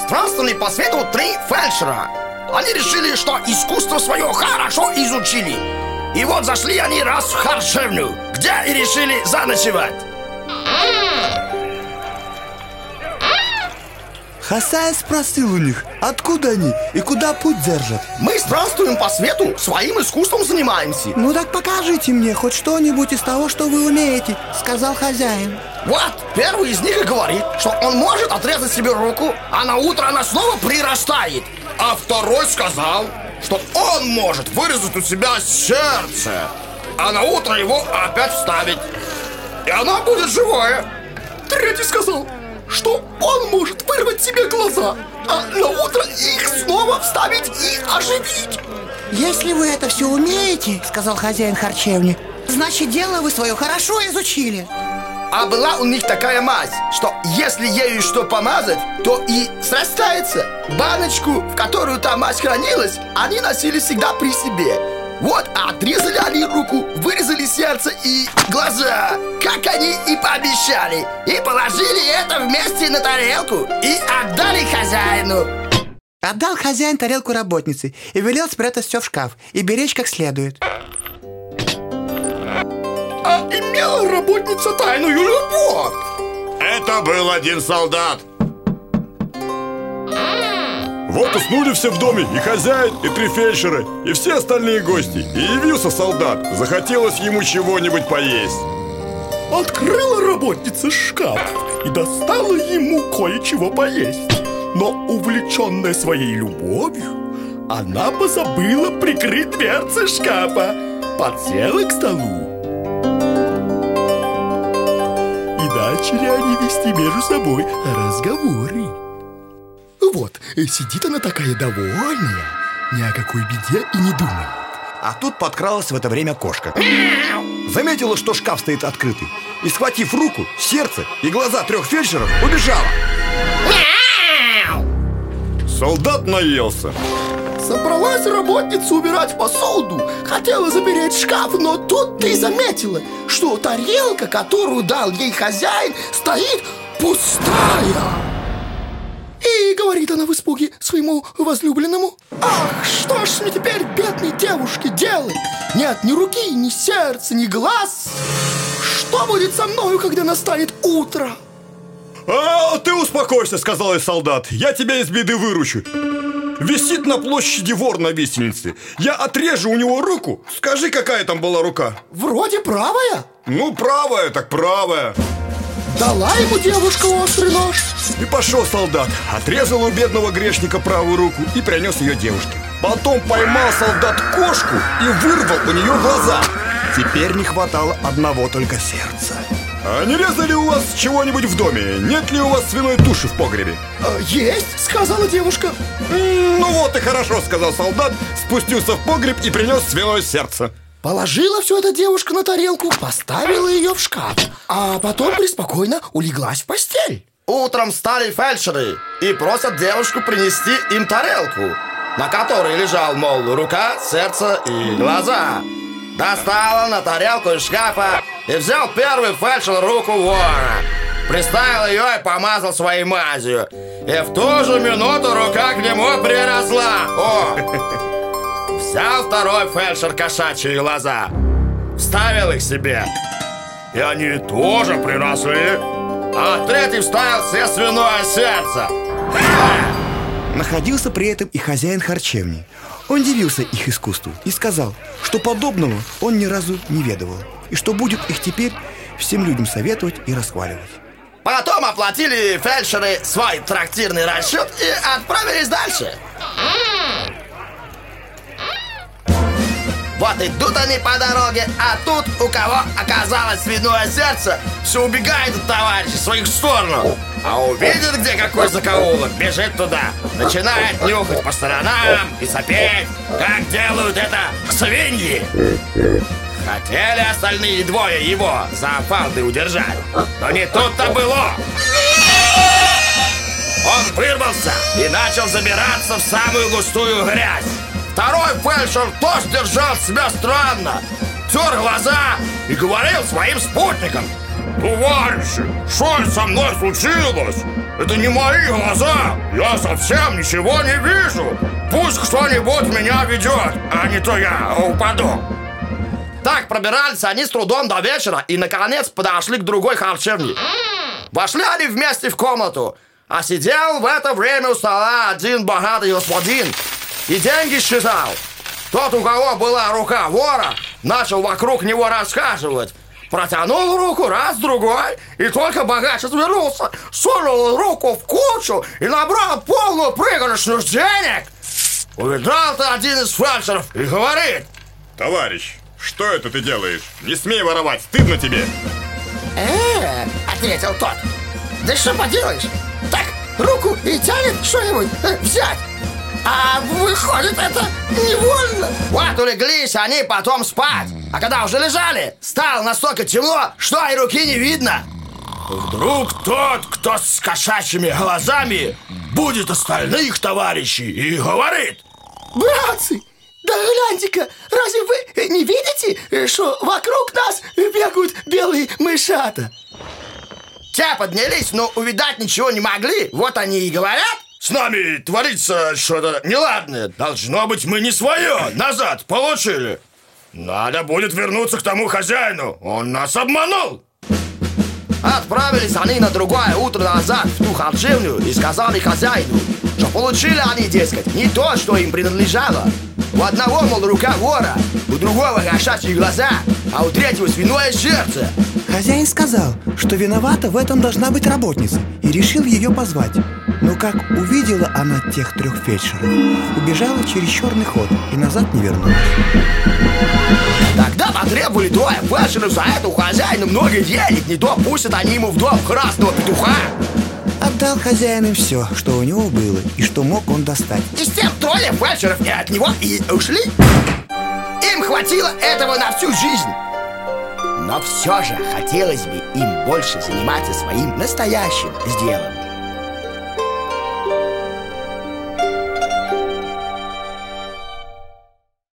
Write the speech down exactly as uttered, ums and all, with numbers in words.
странствовали по свету три фельдшера. Они решили, что искусство свое хорошо изучили. И вот зашли они раз в харчевню, где и решили заночевать. Хозяин спросил у них, откуда они и куда путь держат. Мы странствуем по свету, своим искусством занимаемся. Ну так покажите мне хоть что-нибудь из того, что вы умеете, сказал хозяин. Вот, первый из них и говорит, что он может отрезать себе руку, а на утро она снова прирастает. А второй сказал, что он может вырезать у себя сердце, а на утро его опять вставить, и она будет живая. Третий сказал, что он может вырвать себе глаза, а на утро их снова вставить и оживить. Если вы это все умеете, сказал хозяин харчевни, значит, дело вы свое хорошо изучили. А была у них такая мазь, что если ею что помазать, то и срастается. Баночку, в которую та мазь хранилась, они носили всегда при себе. Вот, отрезали они руку, вырезали сердце и глаза, как они и пообещали. И положили это вместе на тарелку и отдали хозяину. Отдал хозяин тарелку работнице и велел спрятать все в шкаф и беречь как следует. А имела работница тайную любовь. Это был один солдат. Вот уснули все в доме, и хозяин, и три фельдшера, и все остальные гости. И явился солдат, захотелось ему чего-нибудь поесть. Открыла работница шкаф и достала ему кое-чего поесть. Но, увлеченная своей любовью, она позабыла прикрыть дверцы шкафа, подсела к столу. И начали они вести между собой разговоры. Вот, сидит она такая довольная, ни о какой беде и не думает. А тут подкралась в это время кошка. Заметила, что шкаф стоит открытый, и, схватив руку, сердце и глаза трех фельдшеров, убежала. Солдат наелся. Собралась работница убирать посуду, хотела запереть шкаф, но тут ты заметила, что тарелка, которую дал ей хозяин, стоит пустая. И говорит она в испуге своему возлюбленному: ах, что ж мне теперь, бедной девушке, делать? Нет ни руки, ни сердца, ни глаз. Что будет со мною, когда настанет утро? А, ты успокойся, сказал ей солдат. Я тебя из беды выручу. Висит на площади вор на виселице. Я отрежу у него руку. Скажи, какая там была рука? Вроде правая. Ну, правая, так правая. Дала ему девушка острый нож. И пошел солдат, отрезал у бедного грешника правую руку и принес ее девушке. Потом поймал солдат кошку и вырвал у нее глаза. Теперь не хватало одного только сердца. А не резали у вас чего-нибудь в доме? Нет ли у вас свиной туши в погребе? Есть, сказала девушка. М-м, ну вот и хорошо, сказал солдат, спустился в погреб и принес свиное сердце. Положила все это девушка на тарелку, поставила ее в шкаф, а потом преспокойно улеглась в постель. Утром встали фельдшеры и просят девушку принести им тарелку, на которой лежал, мол, рука, сердце и глаза. Достала на тарелку из шкафа и взял первый фельдшер руку вора, приставил ее и помазал своей мазью. И в ту же минуту рука к нему приросла. О! Взял второй фельдшер кошачьи глаза, вставил их себе, и они тоже приросли. А третий вставил себе свиное сердце. Находился при этом и хозяин харчевни. Он дивился их искусству и сказал, что подобного он ни разу не ведывал, и что будет их теперь всем людям советовать и расхваливать. Потом оплатили фельдшеры свой трактирный расчет и отправились дальше. Вот идут они по дороге, а тут у кого оказалось свиное сердце, все убегает от товарищей своих в сторону. А увидит, где какой закоулок, бежит туда, начинает нюхать по сторонам и сопеть, как делают это свиньи. Хотели остальные двое его за фалды удержать, но не тут-то было. Он вырвался и начал забираться в самую густую грязь. Второй фельдшер тоже держал себя странно, тер глаза и говорил своим спутникам: Товарищи, что со мной случилось? Это не мои глаза. Я совсем ничего не вижу. Пусть кто-нибудь меня ведет, а не то я упаду. Так пробирались они с трудом до вечера и, наконец, подошли к другой харчевне. Вошли они вместе в комнату, а сидел в это время у стола один богатый господин и деньги считал. Тот, у кого была рука вора, начал вокруг него расхаживать. Протянул руку раз, другой, и только богач отвернулся, сунул руку в кучу и набрал полную пригоршню денег. Увидал-то один из фельдшеров и говорит: товарищ, что это ты делаешь? Не смей воровать, стыдно тебе. Э-э, ответил тот. Да что поделаешь? Так, руку и тянет что-нибудь э, взять. А выходит, это невольно. Вот улеглись они потом спать. А когда уже лежали, стало настолько темно, что и руки не видно. Вдруг тот, кто с кошачьими глазами, будет остальных товарищей и говорит: братцы, да гляньте-ка, разве вы не видите, что вокруг нас бегают белые мышата? Те поднялись, но увидать ничего не могли. Вот они и говорят: с нами творится что-то неладное. Должно быть, мы не свое назад получили. Надо будет вернуться к тому хозяину. Он нас обманул. Отправились они на другое утро назад в ту харчевню и сказали хозяину, что получили они, дескать, не то, что им принадлежало. У одного, мол, рука вора, у другого кошачьи глаза, а у третьего свиное сердце. Хозяин сказал, что виновата в этом должна быть работница, и решил ее позвать. Но как увидела она тех трех фельдшеров, убежала через черный ход и назад не вернулась. Тогда потребовали двое фельдшеров за это у хозяина много денег. Не то пустят они ему в дом красного петуха. Отдал хозяин им все, что у него было и что мог он достать. И с тем трое фельдшеров и от него и ушли. Им хватило этого на всю жизнь. Но все же хотелось бы им больше заниматься своим настоящим делом.